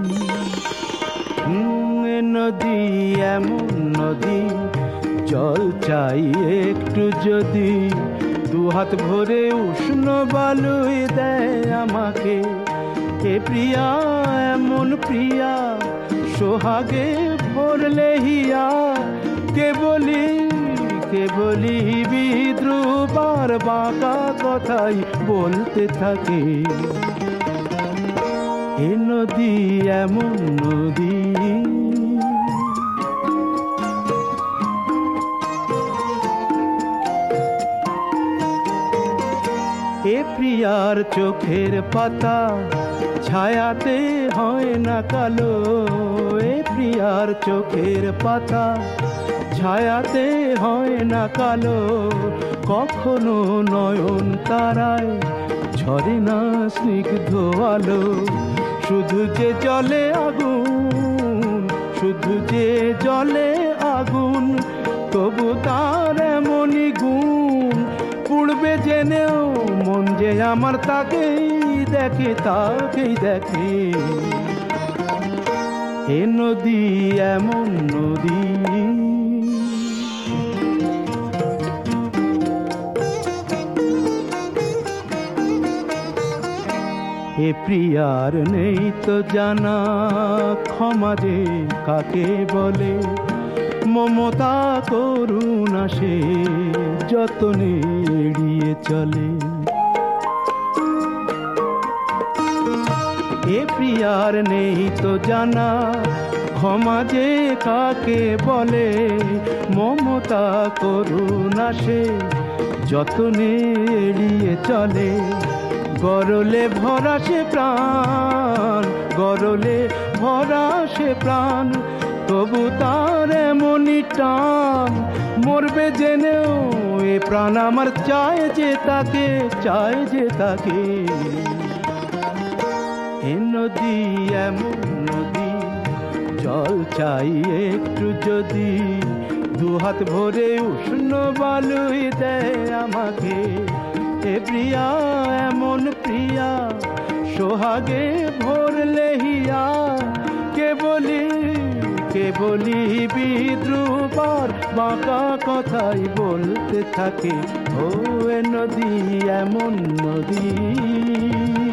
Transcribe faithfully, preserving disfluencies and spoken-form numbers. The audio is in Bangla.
নদী এমন নদী, জল চাই একটু যদি, দুহাত ভরে উষ্ণ বালুই দেয় আমাকে। এ প্রিয়া এমন প্রিয়া, সোহাগে ভরলে হিয়া, কে বলি কে বলি বিদ্রুপার বাঁকা কথাই বলতে থাকে। এ নদী এমন নদী। এ প্রিয়ার চোখের পাতা ছায়াতে হয় না কালো। এ প্রিয়ার চোখের পাতা ছায়াতে হয় না কালো। কখনো নয়ন তারায় ঝরে না স্নিগ্ধ আলো। শুধু যে জলে আগুন, শুধু যে জলে আগুন, তবু তার এমনই গুণ। পুড়বে জেনেও মন যে আমার তাকেই দেখে, তাকেই দেখে। এ নদী এমন নদী। এ প্রিয়ার নেই তো জানা ক্ষমা যে কাকে বলে। মমতা করুণা সে যতনে এড়িয়ে চলে। এ প্রিয়ার নেই তো জানা ক্ষমা যে কাকে বলে। মমতা করুণা সে যতনে এড়িয়ে চলে। গরলে ভরা সে প্রাণ, গরলে ভরা সে প্রাণ, তবু তার এমনই টান। মরবে জেনেও এ প্রাণ আমার চায় যে তাকে, চায় যে তাকে। এ নদী এমন নদী, জল চাই একটু যদি, দুহাত ভরে উষ্ণ বালুই দেয় আমাকে। এ প্রিয়া এমন প্রিয়া, সোহাগে ভরলে হিয়া, কে বলি কে বলি বিদ্রুপার বাঁকা কথাই বলতে থাকে। ও এ নদী এমন নদী।